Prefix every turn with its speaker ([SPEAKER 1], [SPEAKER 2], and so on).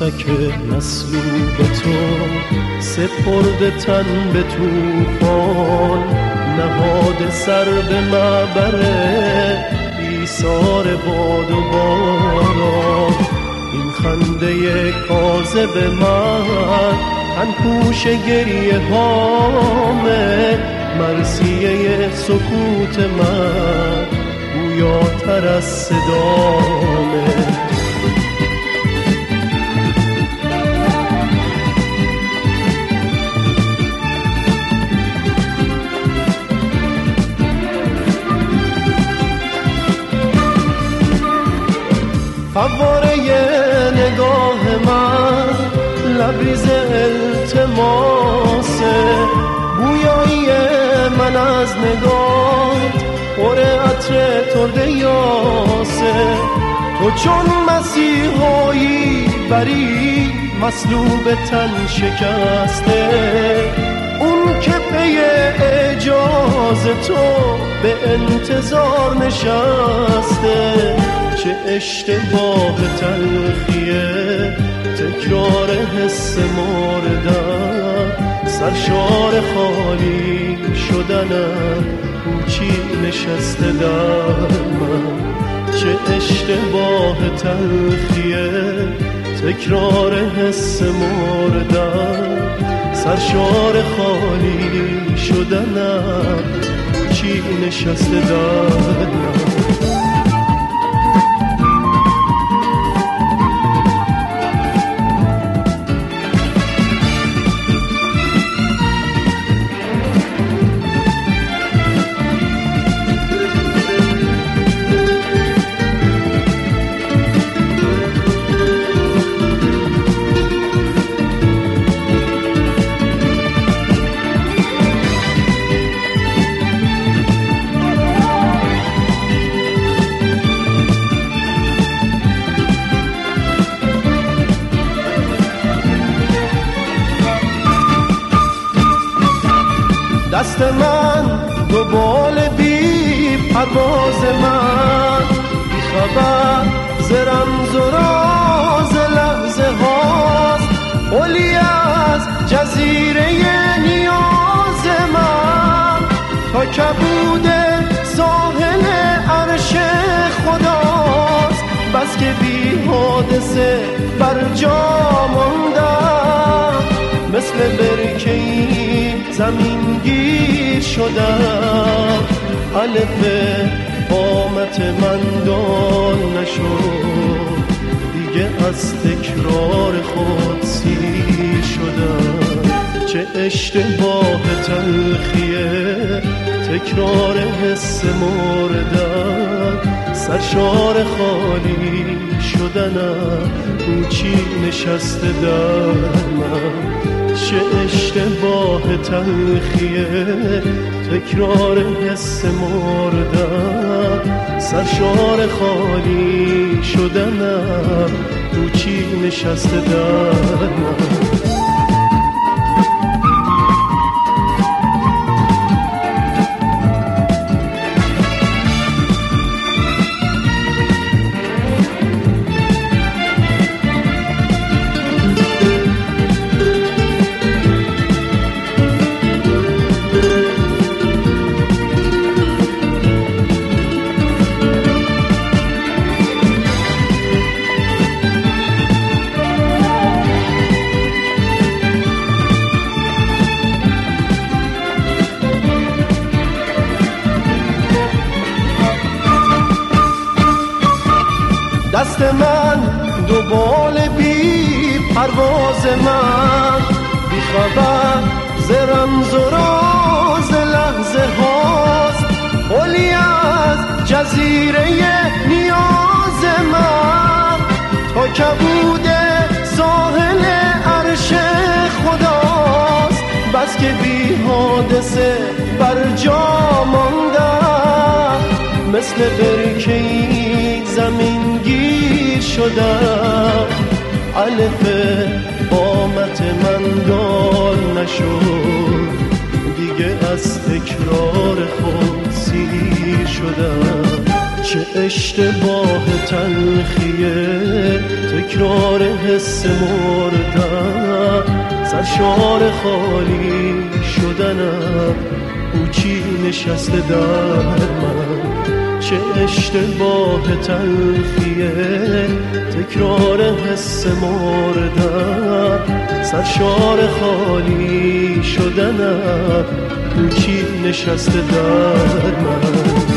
[SPEAKER 1] مسلک مصلوب تو، سپرده تن به طوفان، نهاده سر به معبر ایثار باد و باران. این خنده کاذب من تنپوش گریه هامه، مرثیه سکوت من گویاتر از صدامه. فواره نگاه من لبریز التماسه، بویایی من از نگاه پر عطر ترد یاسه. تو چون مسیحایی بری مصلوب تن شکسته، اون که پی اعجاز تو به انتظار نشسته. چه اشتباه تلخیه تکرار حس مردن، سرشار خالی شدنم پوچی نشسته در من. چه اشتباه تلخیه تکرار حس مردن، سرشار خالی شدنم پوچی نشسته در من. دست من دو بال بی پرواز من، بی خبر ز رمز و راز لحظه هاست، اولی از جزیره نیاز من. تا کبود ساحل عرش خداست، بس که بی حادثه بر جا ماندم. مثل برکه‌ای زمین گیر شدم، الف قامت من دال نشد، دیگه از تکرار خود سیر شدم. چه اشتباه تلخیه تکرار حس مردن، سرشار خالی شدنم پوچی نشسته در من. چه اشتباه تلخیه تکرار حس مردن، سرشار خالی شدنم پوچی نشسته در من. دست من دو بال بی پرواز من، بی خبر ز رمز و راز لحظه هاست، اولی از جزیره نیاز من. تا کبود ساحل عرش خداست، بس که بی حادثه بر جا ماندم. مثل برکه‌ای زمین گیر شدم، الف قامت من دال نشد، دیگه از تکرار خود سیر شدم. چه اشتباه تلخیه تکرار حس مردن، سرشار خالی شدنم پوچی نشسته در من. چه اشتباه تلخیه تکرار حس مردن، سرشار خالی شدنم پوچی نشسته در من.